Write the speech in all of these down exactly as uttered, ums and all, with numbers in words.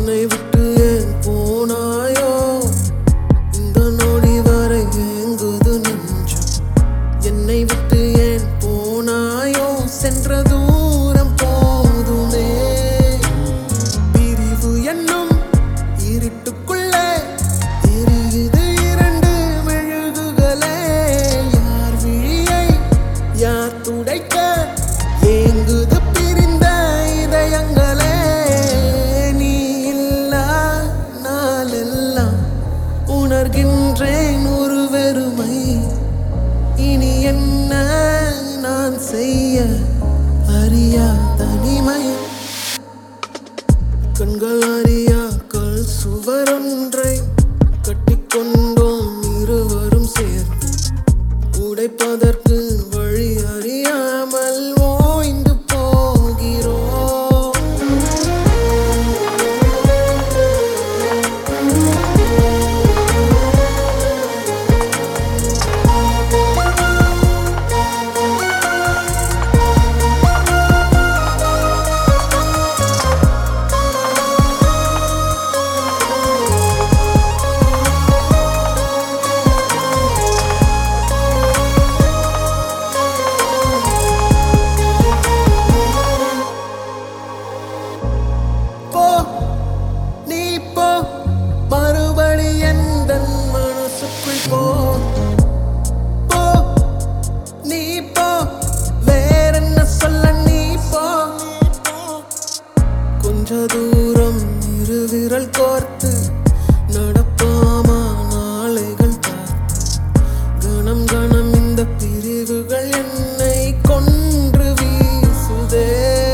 என்னை விட்டு ஏன் போனாயோ இந்த நொடி வரை ஏங்குது நெஞ்சம் என்னை விட்டு ஏன் போனாயோ சென்ற தூரம் போதுமே பிரிவு என்னும் இருட்டுக்குள்ளே தெரியுது இரண்டு மெழுகுகளே யார் விழியை யார் துடைக்க ஏங்குது பிரிந்த இதயங்களே நீ இல்லா நாளெல்லாம் உணர்கின்றேன் ஒரு வெறுமை இனி என்ன நான் செய்ய அறியா தனிமை கண்கள் அறியா கல் சுவரொன்றை கட்டிக்கொண்டோம் இருவரும் சேர்ந்து உடைப்பதற்கு வழி அறியாமல் ஓய்ந்து போகிறோம் போ நீ போ மறுபடி எந்தன் மனசுக்குள் போ போ நீ போ வேறென்ன சொல்ல நீ போ கொஞ்ச தூரம் இரு விரல் கோர்த்து நடப்பாமா நாளைகள் பார்த்து கணம் கணம் இந்த பிரிவுகள் என்னை கொன்று வீசுதே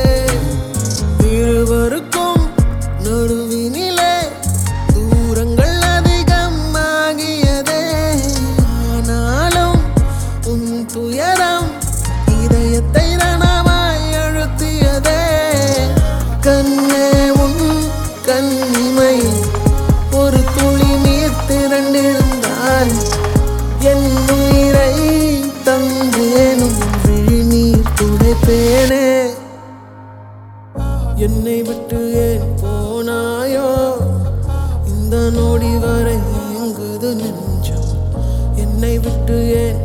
இருவருக்கும் நடுவினிலே தூரங்கள் அதிகமாகியதே ஆனாலும் உன் துயரம் இதயத்தை ரணமாய் அழுத்தியதே கண்ணே உன் கண்ணிமை ஒரு துளி நீர் திரண்டிருந்தால் என் உயிரை தந்தேனும் விழிநீர் துடைப்பேனே என்னை விட்டு ஏன் போனாயோ இந்த நொடி வரை ஏங்குது நெஞ்சம் என்னை விட்டு ஏன்